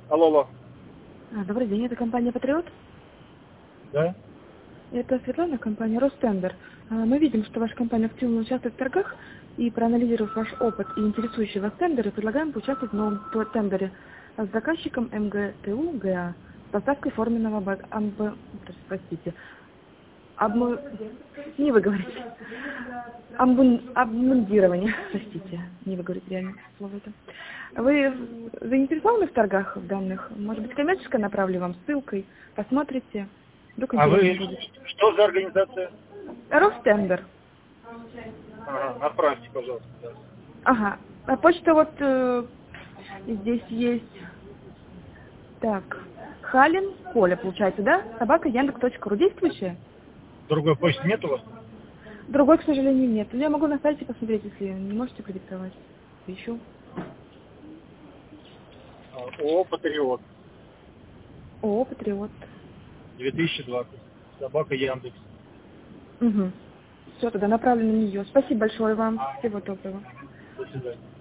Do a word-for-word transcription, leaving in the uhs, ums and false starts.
Алло, алло. А, добрый день, это компания «Патриот». Да? Это Светлана, компания «Ростендер». А, Мы видим, что ваша компания активно участвует в торгах, и проанализировав ваш опыт и интересующие вас тендеры, предлагаем поучаствовать в новом т- тендере с заказчиком МГТУ ГА с поставкой форменного ба- амб... простите, обму... не вы говорите. Амбун... Обмундирование, простите, не вы говорите реально слово это. Вы заинтересованы в торгах в данных? Может быть, коммерческое направлю вам ссылкой, посмотрите, вдруг А интересно вы будет. что за организация? Ростендер. Ага, направьте, пожалуйста. Да. Ага. А почта вот э, здесь есть. Так. Халин Коля, получается, да? Собака Яндекс.ру действующая? Другой почты нет у вас? Другой, к сожалению, нет. Я могу на сайте посмотреть, если не можете продиктовать. Ищу. А, ООО «Патриот». О, Патриот. две тысячи двадцать. Собака Яндекс. Угу. Все, тогда направлю на нее. Спасибо большое вам. Всего доброго. До свидания.